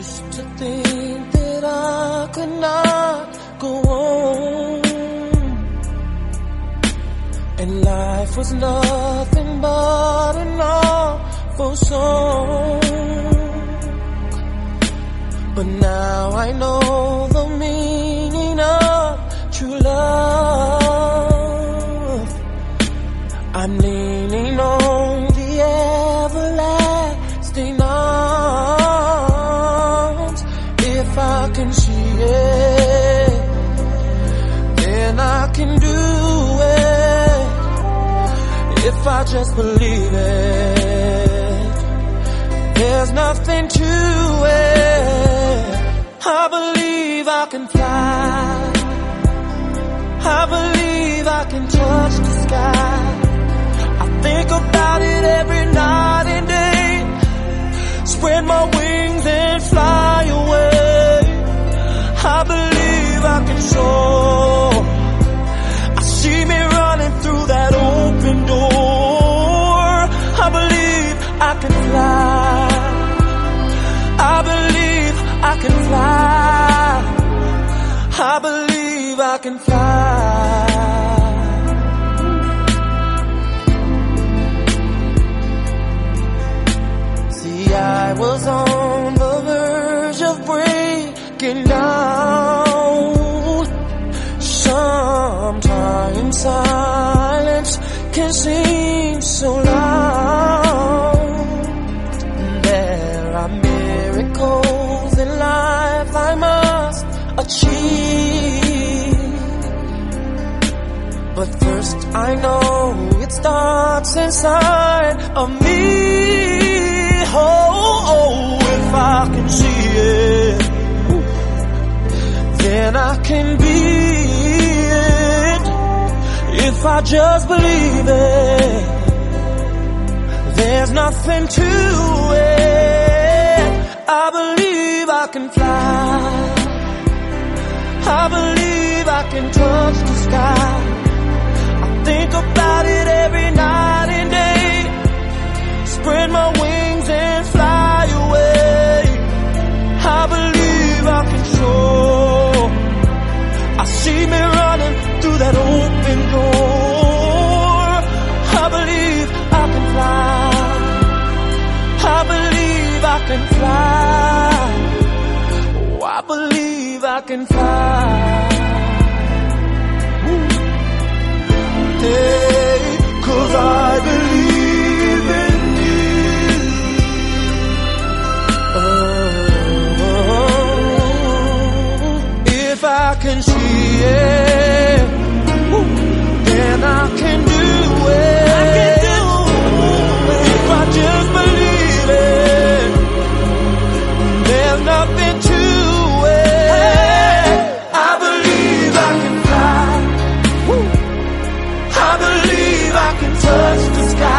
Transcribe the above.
used to think that I could not go on, and life was nothing but an awful song. But now I know the meaning of true love. I'm leaning on the everlasting arms. If I can see it, then I can do it. If I just believe it, there's nothing to it. I believe I can fly. I believe I can touch the sky. I think about it every night and day. Spread my wings and fly away. I believe I can soar. I see me running through that open door. I believe I can fly. I believe I can fly. I believe I can fly. See, I was on the verge of breaking down. Sometimes silence can seem so loud. There are miracles in life I must achieve, but first I know it starts inside of me. Oh, if I can see it, then I can be it. If I just believe it, there's nothing to it. I believe I can fly. I believe I can touch the sky. I think about it every night and day. Spread my wings and fly away. I believe I can soar. I see me running through that open door. I believe I can fly. I believe I can fly. Oh, I believe I can fly. Hey, 'cause I believe in you. Oh, if I can see it, then I can do it. I can do it. If I just believe it, there's nothing to it. I believe I can fly. I believe I can touch the sky.